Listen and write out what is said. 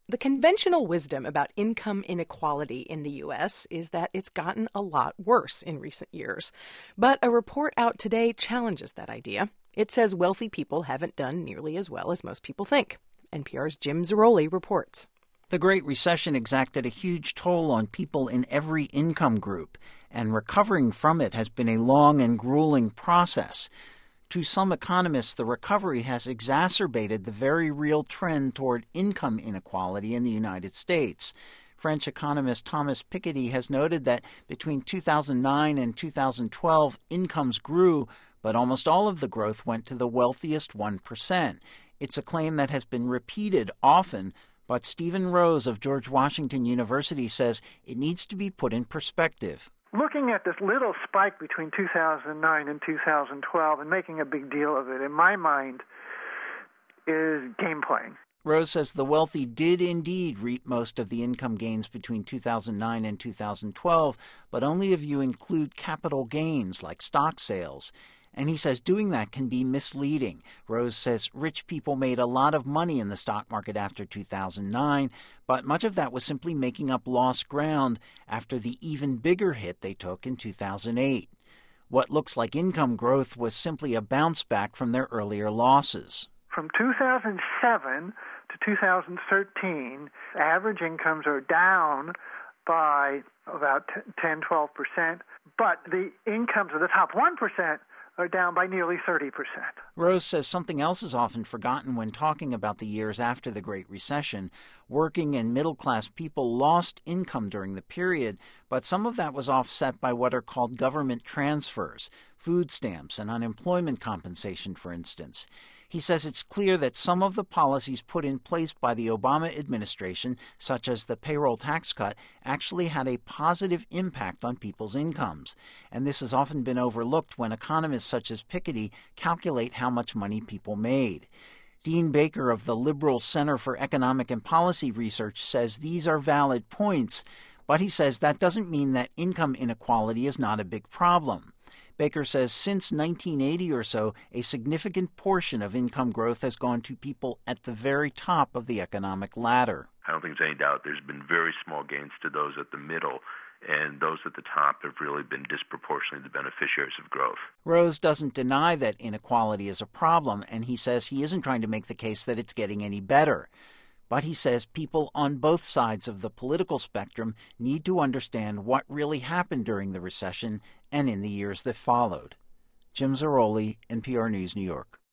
The conventional wisdom about income inequality in the U.S. is that it's gotten a lot worse in recent years. But a report out today challenges that idea. It says wealthy people haven't done nearly as well as most people think. NPR's Jim Zarroli reports. The Great Recession exacted a huge toll on people in every income group, and recovering from it has been a long and grueling process. To some economists, the recovery has exacerbated the very real trend toward income inequality in the United States. French economist Thomas Piketty has noted that between 2009 and 2012, incomes grew, but almost all of the growth went to the wealthiest 1%. It's a claim that has been repeated often, but Stephen Rose of George Washington University says it needs to be put in perspective. Looking at this little spike between 2009 and 2012 and making a big deal of it, in my mind, is game playing. Rose says the wealthy did indeed reap most of the income gains between 2009 and 2012, but only if you include capital gains like stock sales. And he says doing that can be misleading. Rose says rich people made a lot of money in the stock market after 2009, but much of that was simply making up lost ground after the even bigger hit they took in 2008. What looks like income growth was simply a bounce back from their earlier losses. From 2007 to 2013, average incomes are down by about 10-12%, but the incomes of the top 1% are down by nearly 30%. Rose says something else is often forgotten when talking about the years after the Great Recession. Working and middle-class people lost income during the period, but some of that was offset by what are called government transfers, food stamps and unemployment compensation, for instance. He says it's clear that some of the policies put in place by the Obama administration, such as the payroll tax cut, actually had a positive impact on people's incomes. And this has often been overlooked when economists such as Piketty calculate how much money people made. Dean Baker of the Liberal Center for Economic and Policy Research says these are valid points, but he says that doesn't mean that income inequality is not a big problem. Baker says since 1980 or so, a significant portion of income growth has gone to people at the very top of the economic ladder. I don't think there's any doubt there's been very small gains to those at the middle, and those at the top have really been disproportionately the beneficiaries of growth. Rose doesn't deny that inequality is a problem, and he says he isn't trying to make the case that it's getting any better. But he says people on both sides of the political spectrum need to understand what really happened during the recession and in the years that followed. Jim Zarroli, NPR News, New York.